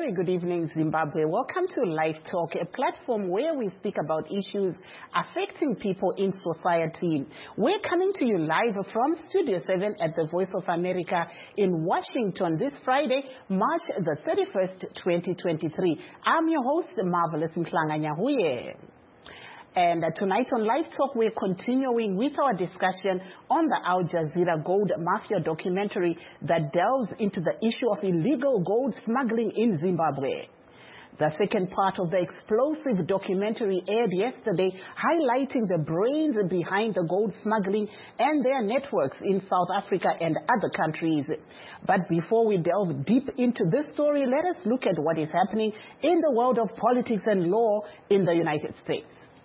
very good evening, Zimbabwe. Welcome to Live Talk, a platform where we speak about issues affecting people in society. We're coming to you live from Studio 7 at the Voice of America in Washington this Friday, March the 31st, 2023. I'm your host, Marvelous Mhlanga-Nyahuye. And tonight on Live Talk, we're continuing with our discussion on the Al Jazeera Gold Mafia documentary that delves into the issue of illegal gold smuggling in Zimbabwe. The second part of the explosive documentary aired yesterday, highlighting the brains behind the gold smuggling and their networks in South Africa and other countries. But before we delve deep into this story, let us look at what is happening in the world of politics and law in the United States.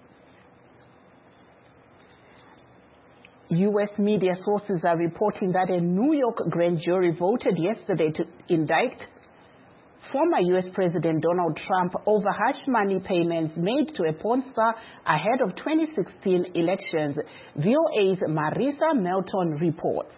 U.S. media sources are reporting that a New York grand jury voted yesterday to indict former U.S. President Donald Trump over hush money payments made to a porn star ahead of 2016 elections. VOA's Marisa Melton reports.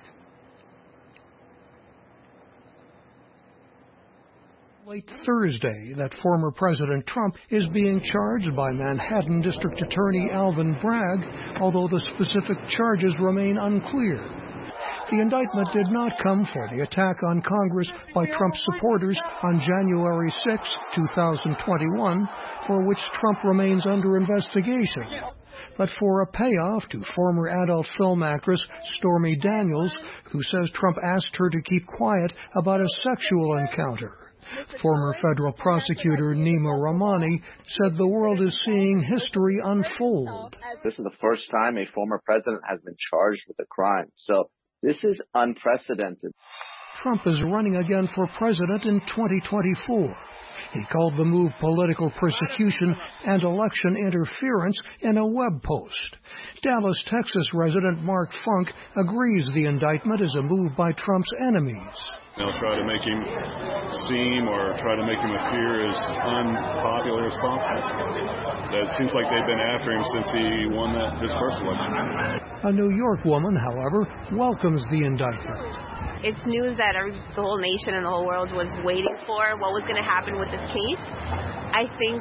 Late Thursday, that former President Trump is being charged by Manhattan District Attorney Alvin Bragg, although the specific charges remain unclear. The indictment did not come for the attack on Congress by Trump supporters on January 6, 2021, for which Trump remains under investigation, but for a payoff to former adult film actress Stormy Daniels, who says Trump asked her to keep quiet about a sexual encounter. Former federal prosecutor Nima Rahmani said the world is seeing history unfold. This is the first time a former president has been charged with a crime. So this is unprecedented. Trump is running again for president in 2024. He called the move political persecution and election interference in a web post. Dallas, Texas resident Mark Funk agrees the indictment is a move by Trump's enemies. They'll try to make him seem or try to make him appear as unpopular as possible. It seems like they've been after him since he won his first election. A New York woman, however, welcomes the indictment. It's news that the whole nation and the whole world was waiting for, what was going to happen with this case. I think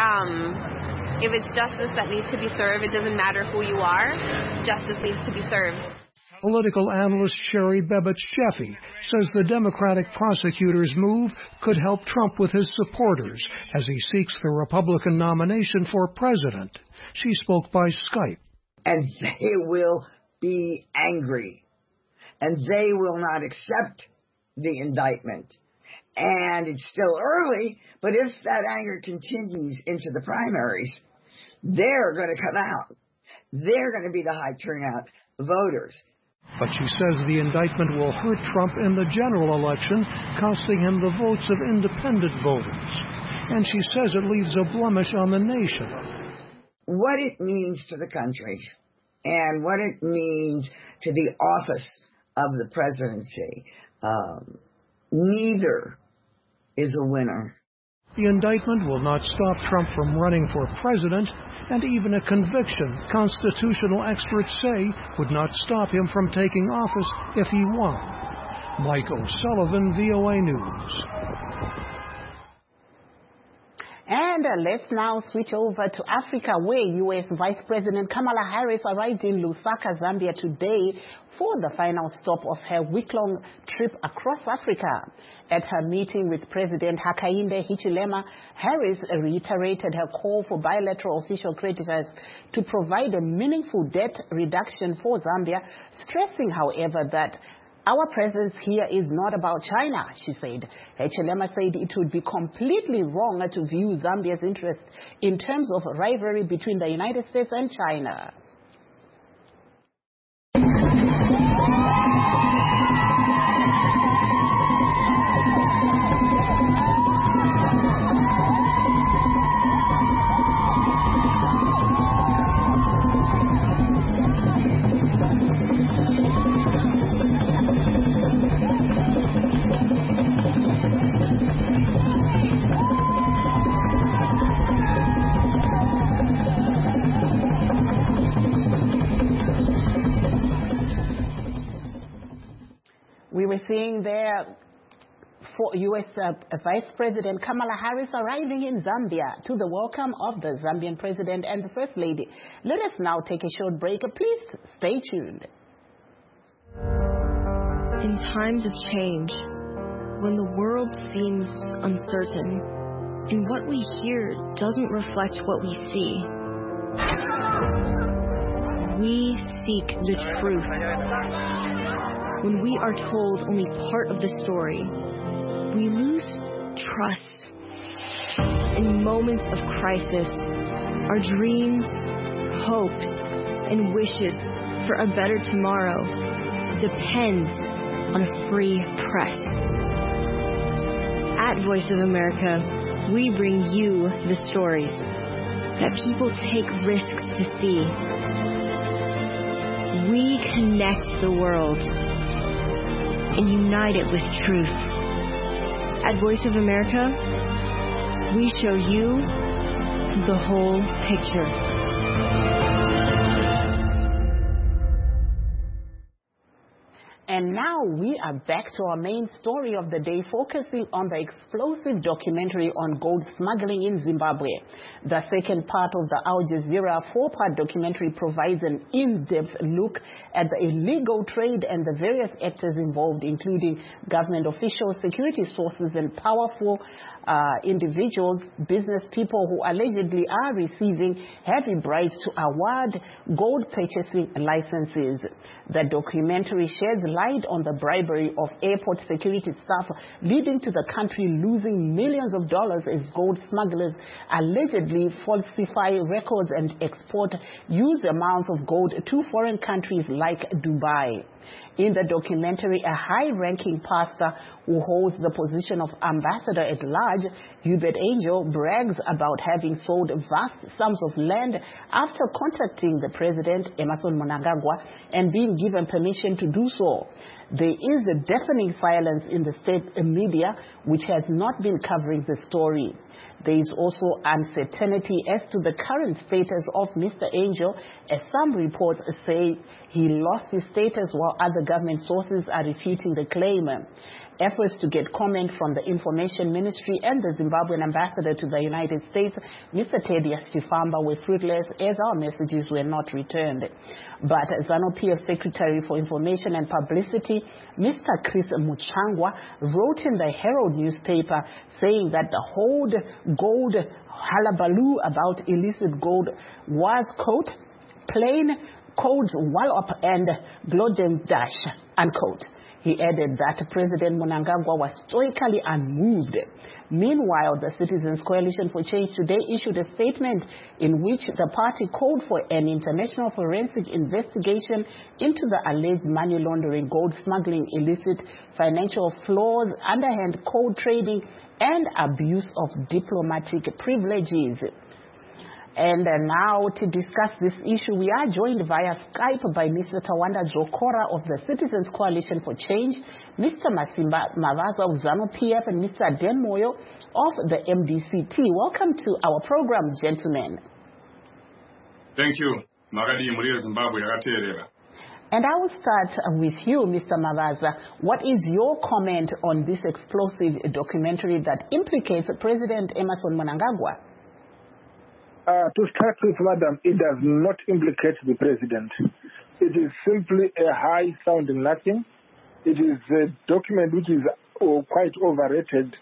if it's justice that needs to be served, it doesn't matter who you are, justice needs to be served. Political analyst Sherry Babich-Jeffy says the Democratic prosecutor's move could help Trump with his supporters as he seeks the Republican nomination for president. She spoke by Skype. And they will be angry. And they will not accept the indictment. And it's still early, but if that anger continues into the primaries, they're going to come out. They're going to be the high turnout voters. But she says the indictment will hurt Trump in the general election, costing him the votes of independent voters. And she says it leaves a blemish on the nation. What it means to the country and what it means to the office of the presidency, neither is a winner. The indictment will not stop Trump from running for president, and even a conviction, constitutional experts say, would not stop him from taking office if he won. Mike O'Sullivan, VOA News. And let's now switch over to Africa, where U.S. Vice President Kamala Harris arrived in Lusaka, Zambia today for the final stop of her week-long trip across Africa. At her meeting with President Hakainde Hichilema, Harris reiterated her call for bilateral official creditors to provide a meaningful debt reduction for Zambia, stressing, however, that our presence here is not about China, she said. Hichilema said it would be completely wrong to view Zambia's interest in terms of rivalry between the United States and China. We were seeing there for U.S. Vice President Kamala Harris arriving in Zambia to the welcome of the Zambian President and the First Lady. Let us now take a short break. Please stay tuned. In times of change, when the world seems uncertain and what we hear doesn't reflect what we see, we seek the truth. When we are told only part of the story, we lose trust. In moments of crisis, our dreams, hopes, and wishes for a better tomorrow depend on a free press. At Voice of America, we bring you the stories that people take risks to see. We connect the world and unite it with truth. At Voice of America, we show you the whole picture. And now we are back to our main story of the day, focusing on the explosive documentary on gold smuggling in Zimbabwe. The second part of the Al Jazeera 4-part documentary provides an in-depth look at the illegal trade and the various actors involved, including government officials, security sources, and powerful individuals, business people who allegedly are receiving heavy bribes to award gold purchasing licenses. The documentary sheds light on the bribery of airport security staff, leading to the country losing millions of dollars as gold smugglers allegedly falsify records and export huge amounts of gold to foreign countries like Dubai. In the documentary, a high-ranking pastor who holds the position of ambassador at large, Hubert Angel, brags about having sold vast sums of land after contacting the president, Emmerson Mnangagwa, and being given permission to do so. There is a deafening silence in the state media, which has not been covering the story. There is also uncertainty as to the current status of Mr. Angel, as some reports say he lost his status while other government sources are refuting the claim. Efforts to get comment from the Information Ministry and the Zimbabwean ambassador to the United States, Mr. Thedius Chifamba, were fruitless as our messages were not returned. But ZANU-PF Secretary for Information and Publicity, Mr. Chris Muchangwa, wrote in the Herald newspaper saying that the whole gold hullabaloo about illicit gold was, quote, plain codes wallop and glodem-dash, unquote. He added that President Mnangagwa was stoically unmoved. Meanwhile, the Citizens Coalition for Change today issued a statement in which the party called for an international forensic investigation into the alleged money laundering, gold smuggling, illicit financial flows, underhand cold trading, and abuse of diplomatic privileges. And now to discuss this issue, we are joined via Skype by Mr. Tawanda Jokora of the Citizens Coalition for Change, Mr. Masimba Mavaza of ZANU-PF, and Mr. Den Moyo of the MDCT. Welcome to our program, gentlemen. Thank you. Zimbabwe. And I will start with you, Mr. Mavaza. What is your comment on this explosive documentary that implicates President Emmerson Mnangagwa? To start with, madam, it does not implicate the president. It is simply a high-sounding nothing. It is a document which is quite overrated,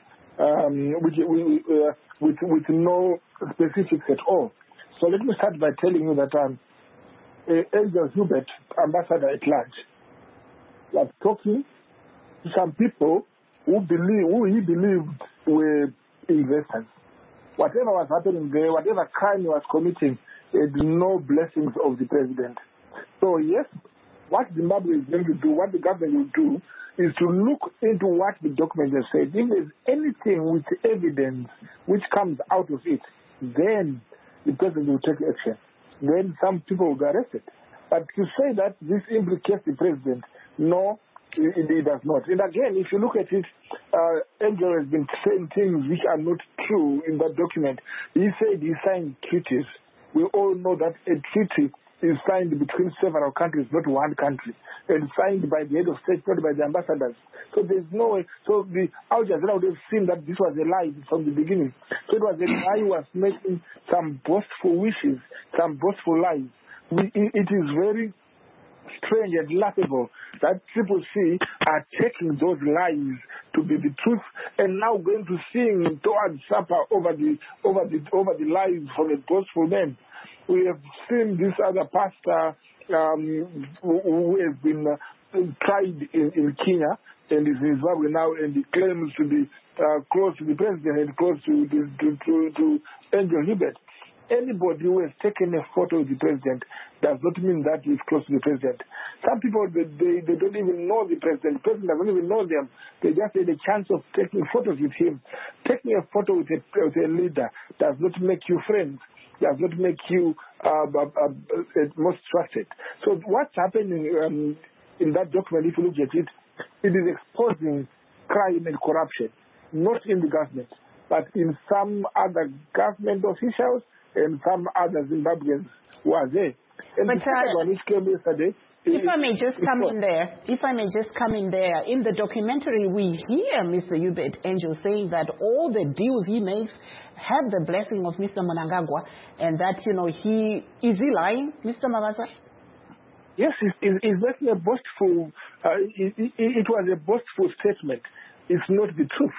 with no specifics at all. So let me start by telling you that Angel Hubert, ambassador at large, was talking to some people who he believed were investors. Whatever was happening there, whatever crime he was committing, had no blessings of the president. So yes, what Zimbabwe is going to do, what the government will do, is to look into what the document has said. If there's anything with evidence which comes out of it, then the president will take action. Then some people will be arrested. But to say that this implicates the president, no, it does not. And again, if you look at it, Angel has been saying things which are not true in that document. He said he signed treaties. We all know that a treaty is signed between several countries, not one country, and signed by the head of state, not by the ambassadors. So there's no way. So the Al Jazeera would have seen that this was a lie from the beginning. So it was a guy who was making some boastful wishes, some boastful lies. It is very strange and laughable that Triple C are taking those lies to be the truth and now going to sing towards supper over the lies from a boastful man. We have seen this other pastor who has been tried in Kenya and is in Zimbabwe now, and he claims to be close to the president and close to Angel Hubert. Anybody who has taken a photo with the president does not mean that he's close to the president. Some people, they don't even know the president. The president doesn't even know them. They just had a chance of taking photos with him. Taking a photo with a leader does not make you friends, does not make you most trusted. So what's happening in that document, if you look at it, it is exposing crime and corruption, not in the government, but in some other government officials and some other Zimbabweans who are there. And but, the second one which came yesterday. If I may just come in there, in the documentary we hear Mr. Hubert Angel saying that all the deals he makes have the blessing of Mr. Mnangagwa, and that, is he lying, Mr. Mabasa? Yes, he's making a boastful, it was a boastful statement. It's not the truth.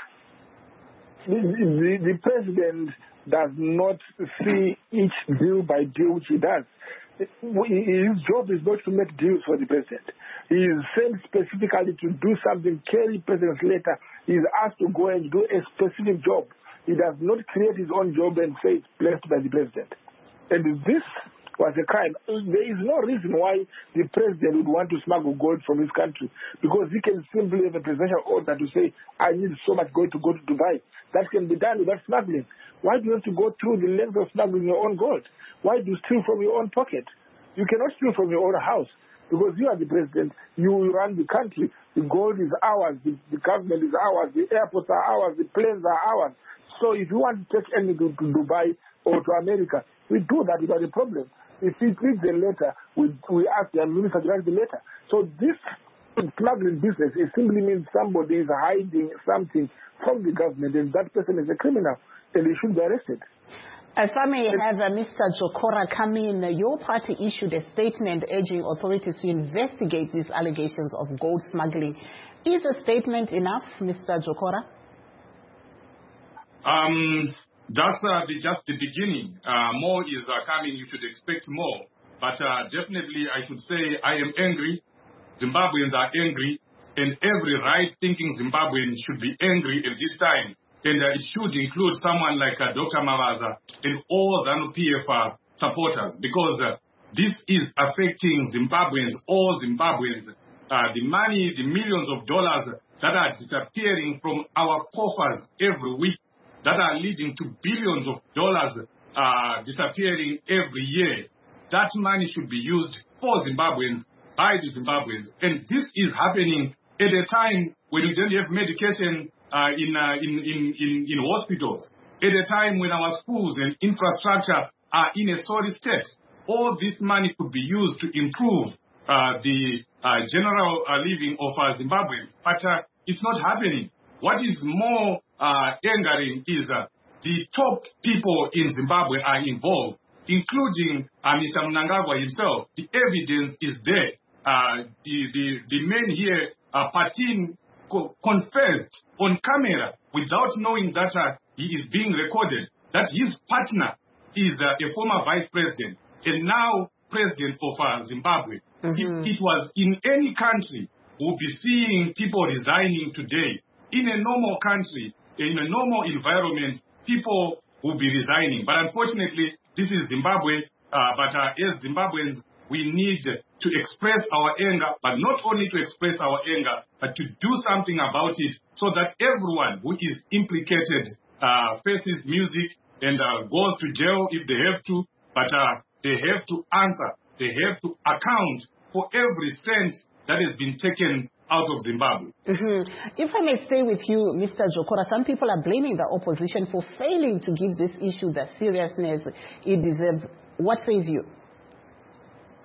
The president does not see each deal by deal which he does. His job is not to make deals for the president. He is sent specifically to do something, carry president's letter. He is asked to go and do a specific job. He does not create his own job and say it's blessed by the president. And this was a crime. There is no reason why the president would want to smuggle gold from his country, because he can simply have a presidential order to say, I need so much gold to go to Dubai. That can be done without smuggling. Why do you have to go through the length of smuggling your own gold? Why do you steal from your own pocket? You cannot steal from your own house, because you are the president. You run the country. The gold is ours. The government is ours. The airports are ours. The planes are ours. So if you want to take anything to Dubai or to America, we do that without a problem. If he reads the letter, we ask the minister to write the letter. So this smuggling business, it simply means somebody is hiding something from the government, and that person is a criminal, and he should be arrested. If I may have Mr. Jokora come in, your party issued a statement urging authorities to investigate these allegations of gold smuggling. Is a statement enough, Mr. Jokora? That's just the beginning. More is coming. You should expect more. But definitely, I should say I am angry. Zimbabweans are angry. And every right-thinking Zimbabwean should be angry at this time. And it should include someone like Dr. Mavaza and all ZANU-PF supporters. Because this is affecting Zimbabweans, all Zimbabweans. The money, the millions of dollars that are disappearing from our coffers every week, that are leading to billions of dollars disappearing every year. That money should be used for Zimbabweans, by the Zimbabweans. And this is happening at a time when we don't have medication in hospitals, at a time when our schools and infrastructure are in a sorry state. All this money could be used to improve the general living of Zimbabweans. But it's not happening. What is more angering is the top people in Zimbabwe are involved, including Mr. Mnangagwa himself. The evidence is there. The men here, Patin, confessed on camera without knowing that he is being recorded, that his partner is a former vice president and now president of Zimbabwe. If it was in any country, we'll be seeing people resigning today. In a normal country, in a normal environment, people will be resigning. But unfortunately, this is Zimbabwe. But as Zimbabweans, we need to express our anger, but not only to express our anger, but to do something about it so that everyone who is implicated faces music and goes to jail if they have to, but they have to answer. They have to account for every cent that has been taken out of Zimbabwe. If I may stay with you, Mr. Jokora, some people are blaming the opposition for failing to give this issue the seriousness it deserves. What says you?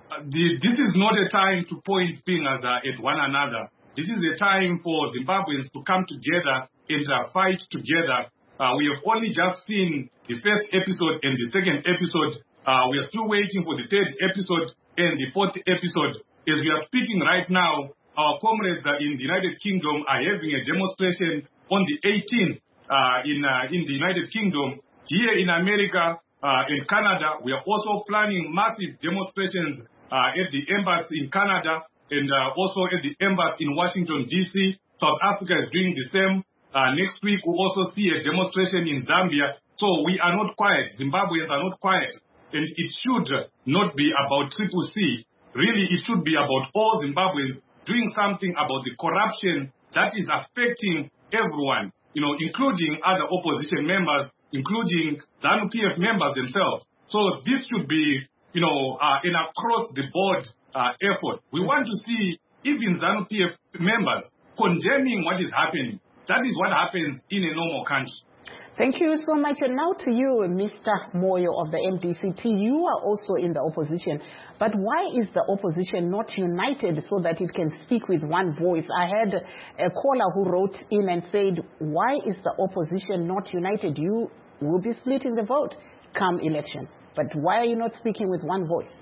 this is not a time to point fingers at one another. This is a time for Zimbabweans to come together and fight together. We have only just seen the first episode and the second episode. We are still waiting for the third episode and the fourth episode. As we are speaking right now, our comrades in the United Kingdom are having a demonstration on the 18th in the United Kingdom. Here in America, in Canada, we are also planning massive demonstrations at the embassy in Canada and also at the embassy in Washington, D.C. South Africa is doing the same. Next week, we'll also see a demonstration in Zambia. So we are not quiet. Zimbabweans are not quiet. And it should not be about Triple C. Really, it should be about all Zimbabweans doing something about the corruption that is affecting everyone, including other opposition members, including ZANU-PF members themselves. So this should be, an across-the-board effort. We want to see even ZANU-PF members condemning what is happening. That is what happens in a normal country. Thank you so much. And now to you, Mr. Moyo of the MDCT. You are also in the opposition. But why is the opposition not united so that it can speak with one voice? I had a caller who wrote in and said, why is the opposition not united? You will be splitting the vote come election. But why are you not speaking with one voice?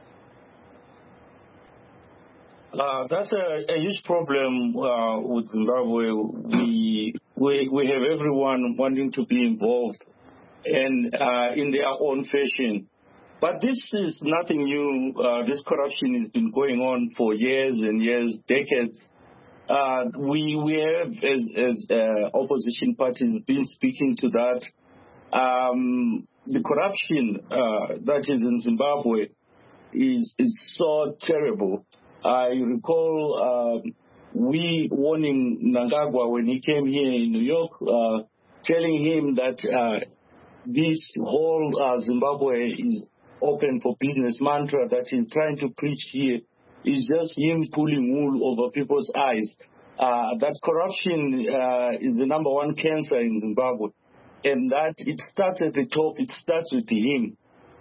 That's a huge problem with Zimbabwe. We have everyone wanting to be involved and in their own fashion. But this is nothing new. This corruption has been going on for years and years, decades. We have, as opposition parties, been speaking to that. The corruption that is in Zimbabwe is so terrible. I recall we warning Mnangagwa when he came here in New York, telling him that this whole Zimbabwe is open for business mantra that he's trying to preach here is just him pulling wool over people's eyes. That corruption is the number one cancer in Zimbabwe, and that it starts at the top. It starts with him.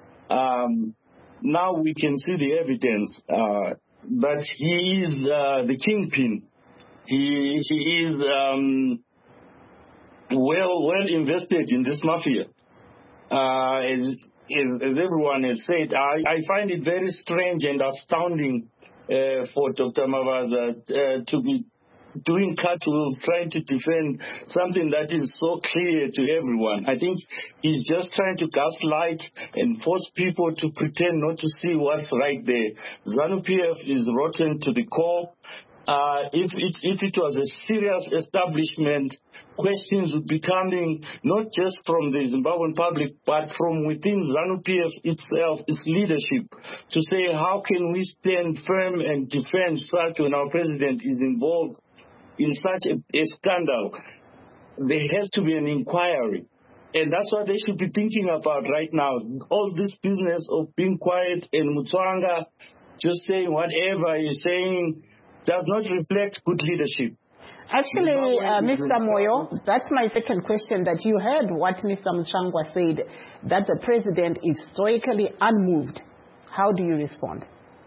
Now we can see the evidence that he is the kingpin. He is well invested in this mafia. As everyone has said, I find it very strange and astounding for Dr. Mavaza to be doing cartwheels, trying to defend something that is so clear to everyone. I think he's just trying to gaslight and force people to pretend not to see what's right there. ZANU-PF is rotten to the core. If it was a serious establishment, questions would be coming not just from the Zimbabwean public, but from within ZANU-PF itself, its leadership, to say how can we stand firm and defend such when our president is involved in such a scandal. There has to be an inquiry. And that's what they should be thinking about right now. All this business of being quiet and Mutswanga just saying whatever he's saying does not reflect good leadership. Actually, Mr. Moyo, that's my second question, that you heard what Mr. Mutswanga said, that the president is stoically unmoved. How do you respond?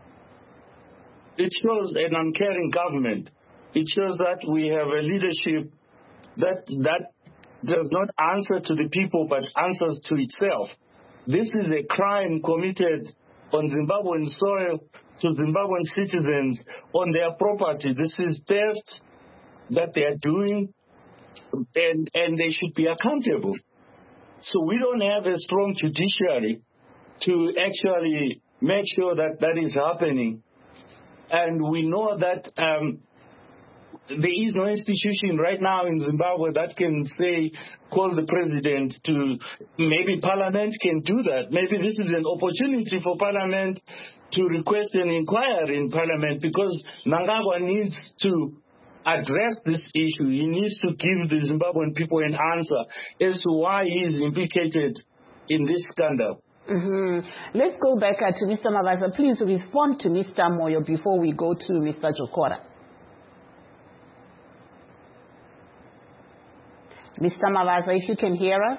It shows an uncaring government. It shows that we have a leadership that does not answer to the people but answers to itself. This is a crime committed on Zimbabwean soil to Zimbabwean citizens on their property. This is theft that they are doing, and they should be accountable. So we don't have a strong judiciary to actually make sure that that is happening. And we know that there is no institution right now in Zimbabwe that can say, call the president to, maybe Parliament can do that. Maybe this is an opportunity for Parliament to request an inquiry in Parliament, because Mnangagwa needs to address this issue. He needs to give the Zimbabwean people an answer as to why he is implicated in this scandal. Let's go back to Mr. Mavaza. Please respond to Mr. Moyo before we go to Mr. Jokora. Mr. Mavaza, if you can hear us.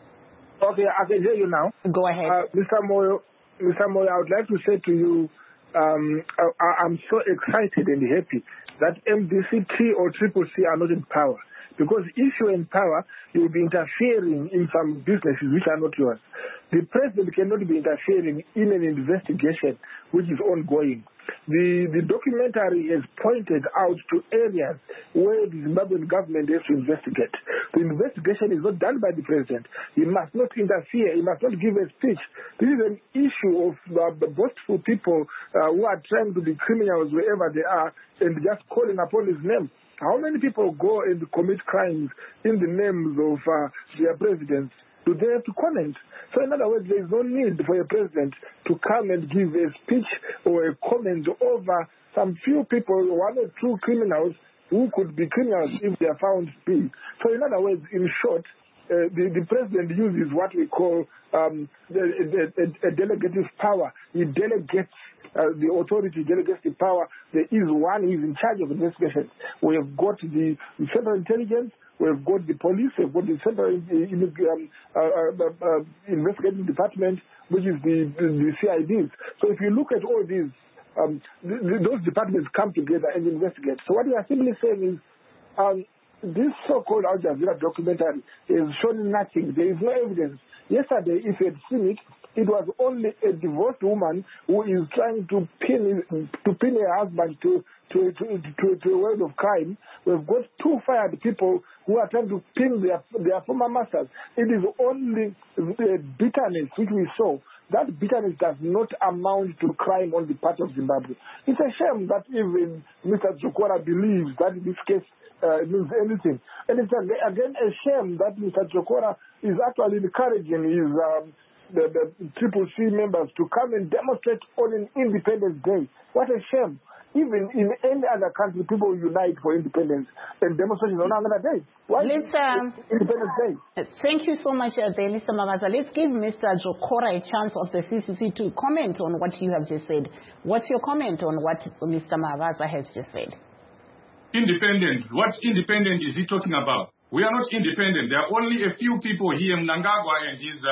Okay, I can hear you now. Go ahead. Mr. Moyo, I would like to say to you I'm so excited and happy that MDC-T or CCC are not in power. Because if you're in power, you'll be interfering in some businesses which are not yours. The president cannot be interfering in an investigation which is ongoing. The documentary has pointed out to areas where the Zimbabwean government has to investigate. The investigation is not done by the president. He must not interfere. He must not give a speech. This is an issue of the boastful people who are trying to be criminals wherever they are and just calling upon his name. How many people go and commit crimes in the names of their presidents? Do they have to comment? So in other words, there is no need for a president to come and give a speech or a comment over some few people, one or two criminals who could be criminals if they are found to be. So in other words, in short, the president uses what we call a delegative power. He delegates the authority, delegates the power. There is one who is in charge of investigations. We have got the Central Intelligence, we have got the police, we have got the Central Investigating Department, which is the CIDs. So if you look at all these, those departments come together and investigate. So what we are simply saying is, this so-called Al Jazeera documentary is showing nothing. There is no evidence. Yesterday, if you had seen it, it was only a divorced woman who is trying to pin her husband to a world of crime. We've got two fired people who are trying to pin their former masters. It is only the bitterness which we saw. That bitterness does not amount to crime on the part of Zimbabwe. It's a shame that even Mr. Jokora believes that this case means anything. And it's again a shame that Mr. Jokora is actually encouraging his the CCC members to come and demonstrate on an Independence Day. What a shame. Even in any other country, people unite for independence and demonstration on another day. Why Independence Day? Thank you so much, Mr. Mavaza. Let's give Mr. Jokora a chance of the CCC to comment on what you have just said. What's your comment on what Mr. Mavaza has just said? Independent. What independent is he talking about? We are not independent. There are only a few people here, Mnangagwa and his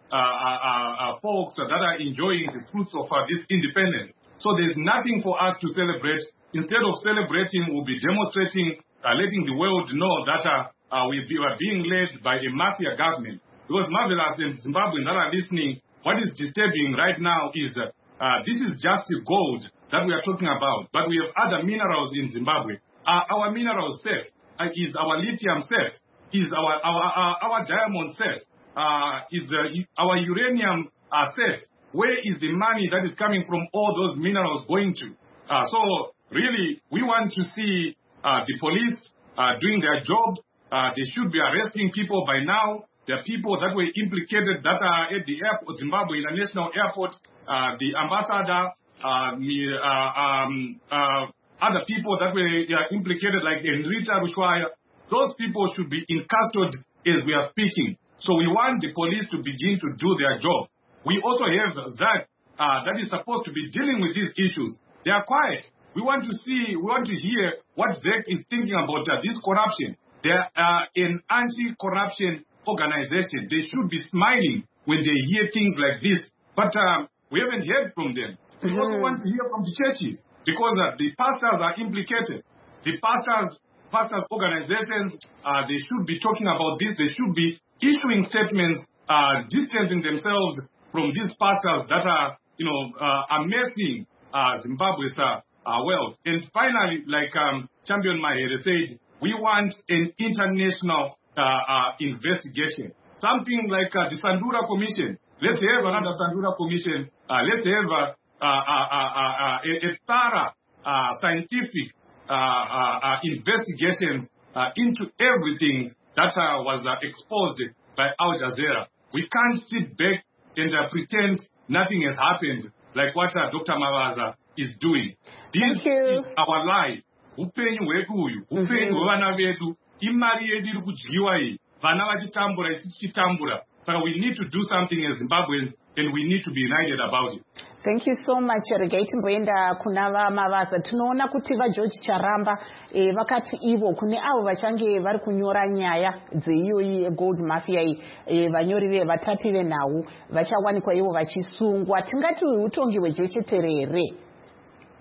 folks that are enjoying the fruits of this independence. So there's nothing for us to celebrate. Instead of celebrating, we'll be demonstrating, letting the world know that we are being led by a mafia government. Because Marvelous and Zimbabweans that are listening, what is disturbing right now is this is just gold that we are talking about. But we have other minerals in Zimbabwe. Our minerals safe? Is our lithium safe? Is our diamond safe? Is our uranium safe? Where is the money that is coming from all those minerals going to? So really, we want to see the police doing their job. They should be arresting people by now. There are people that were implicated that are at the airport, Zimbabwe International Airport, the ambassador, other people that were implicated like Henrietta Rushwaya. Those people should be in custody as we are speaking. So we want the police to begin to do their job. We also have Zach that is supposed to be dealing with these issues. They are quiet. We want to hear what Zach is thinking about this corruption. They are an anti-corruption organization. They should be smiling when they hear things like this. But we haven't heard from them. We also want to hear from the churches because the pastors are implicated. The pastors organizations, they should be talking about this. They should be issuing statements, distancing themselves from these pastors that are, are messing Zimbabwe's wealth. And finally, like Champion Mahere said, we want an international investigation. Something like the Sandura Commission. Let's have another Sandura Commission. Let's have a thorough scientific investigations into everything that was exposed by Al Jazeera. We can't sit back and pretend nothing has happened like what Dr. Mavaza is doing. This is our life. Upenyu hwedu upenyu hwevana vedu, imari yedu iri kudyiwa iyi, vana vachitambura isi tichitambura. Saka we need to do something as Zimbabweans and we need to be united about it. Thank you so much. Regaiti mboenda kuna Mavaza. Tunaona kuti George Charamba vakati ivo kune avo vachange vari kunyora nyaya dzeiyoyi gold mafia vanyori vatapi venhau vachawanikwa ivo vachisungwa. Tingati utongi hwejecheterere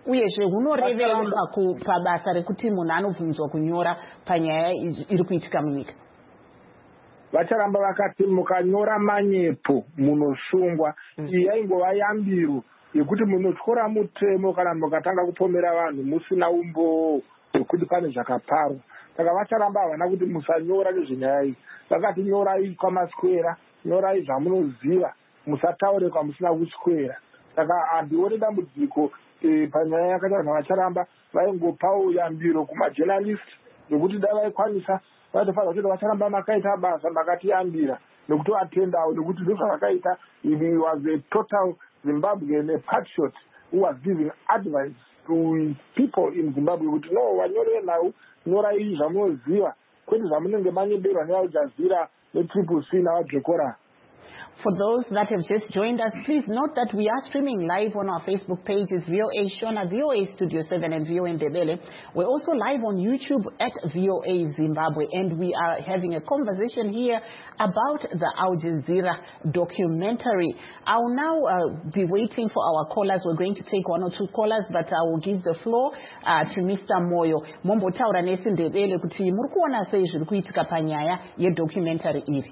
uyezve unorevera pabasa rekuti munhu anobvunzwa kunyora panyaya iri kuitika munyika? Vacharamba vakati mukanyora manyepo munosungwa. Iyi yaingova yambiro yekuti munotyora mutemo kana mukatanga kupomera vanhu musina umboo hwekuti pane zvakaparwa. Saka vacharamba havana kuti musanyora nezvenyaya iyi. Vakati nyorai kwamaswera, nyorai zvamunoziva, musataure kwamusina kuswera. Saka handioni dambudziko panyaya yakati vanhu vacharamba vaingopawo yambiro kumajournalist nokuti dai vaikwanisa vatofanira kuti vacharamba makaita basa makatiyambira nekutoatendawo nokuti ndozvavakaita. He was a total Zimbabwean, a patriot who was giving advice to people in Zimbabwe kuti no, wanyorere nhau, nyora izvi zvamunoziva, kwete zvamunenge manyeberwa neAl Jazeera neTriple C navaJokora. For those that have just joined us, please note that we are streaming live on our Facebook pages, VOA Shona, VOA Studio 7 and VOA Ndebele. We're also live on YouTube at VOA Zimbabwe, and we are having a conversation here about the Al Jazeera documentary. I'll now be waiting for our callers. We're going to take one or two callers, but I will give the floor to Mr. Moyo. Mombotaura nesi Ndebele kuti muri kuona sei zviri kuitika panyaya yedocumentary iri.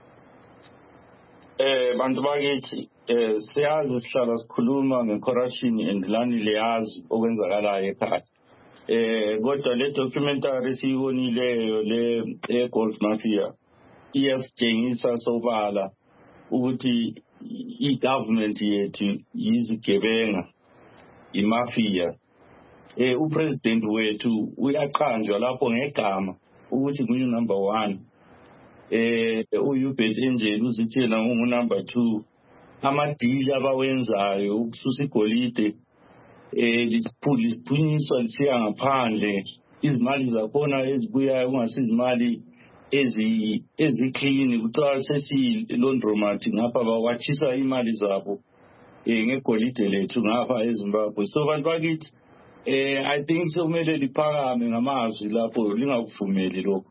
Bantu bakithi siyazi sihlala sikhuluma ngecorruption endlani leyazi okwenzakalayo ekhaya. Kodwa le documentary siyibonileyo le Gold Mafia iyasitshengisa sobala ukuthi i-government yethu yizigebenga, imafia. Upresident wethu uyaqanjwa lapho ngegama ukuthi nguye number 1. uHubert Enjeni uzithela number 2. Amadili abawenzayo ukususa igolide liphunyiswa lisiya ngaphandle, izimali zakhona ezibuyayo kungasizimali eziclean, kuthiwa sesi-laundromat ngapha bakwatshisa imali zabo ngegolide lethu ngapha eZimbabwe. So bantu bakithi I think sokumele liphakame ngamazwi lapho lingakuvumeli lokho.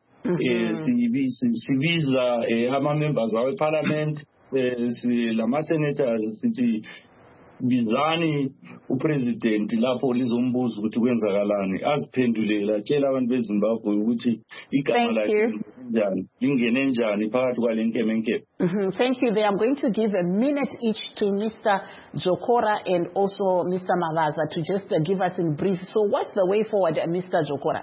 Sibiza ama-members awe-parliament, lama-senators sithi bizani upresident lapho lizombuza ukuthi kwenzakalani, aziphendulela, tshela abantu beZimbabwe ukuthi igama lakhe lingene njani phakathi kwale nkemenkeme. Thank you. I'm going to give a minute each to Mr. Jokora and also Mr. Mavaza to just give us in brief. So what's the way forward, Mr. Jokora?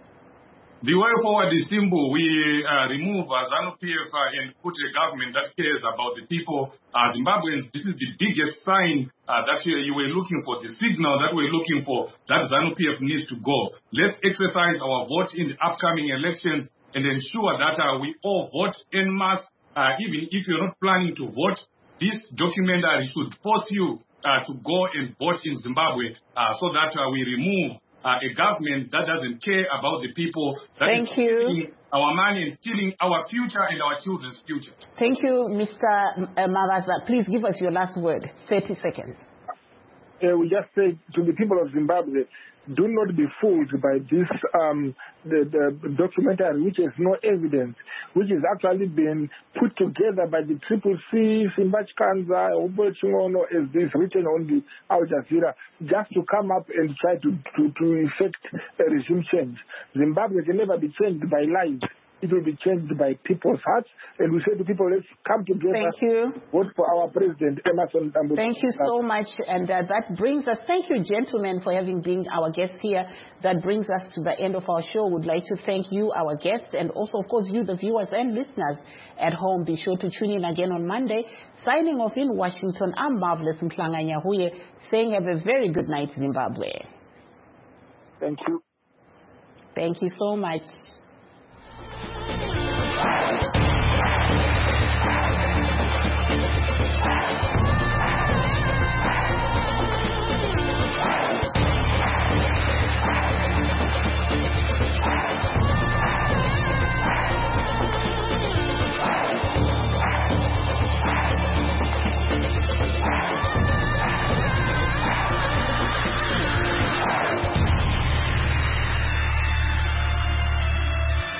The way forward is simple. We remove ZANU-PF and put a government that cares about the people. Zimbabweans, this is the biggest sign that you were looking for, the signal that we're looking for, that ZANU-PF needs to go. Let's exercise our vote in the upcoming elections and ensure that we all vote en masse. Even if you're not planning to vote, this documentary should force you to go and vote in Zimbabwe so that we remove a government that doesn't care about the people, that is stealing our money and stealing our future and our children's future. Thank you, Mr. Mavaza. Please give us your last word, 30 seconds. We just say to the people of Zimbabwe, do not be fooled by this the documentary, which has no evidence, which has actually been put together by the Triple C, Simba Chikanza, Ubo Chingono, as this written on the Al Jazeera, just to come up and try to effect a regime change. Zimbabwe can never be changed by lies. It will be changed by people's hearts. And we say to people, let's come together. Thank you. Vote for our president, Emerson Mnangagwa. Thank you so much. And that brings us, thank you, gentlemen, for having been our guests here. That brings us to the end of our show. We'd like to thank you, our guests, and also, of course, you, the viewers and listeners at home. Be sure to tune in again on Monday. Signing off in Washington, I'm Marvelous Mhlanga Nyahuye, saying have a very good night, Zimbabwe. Thank you. Thank you so much.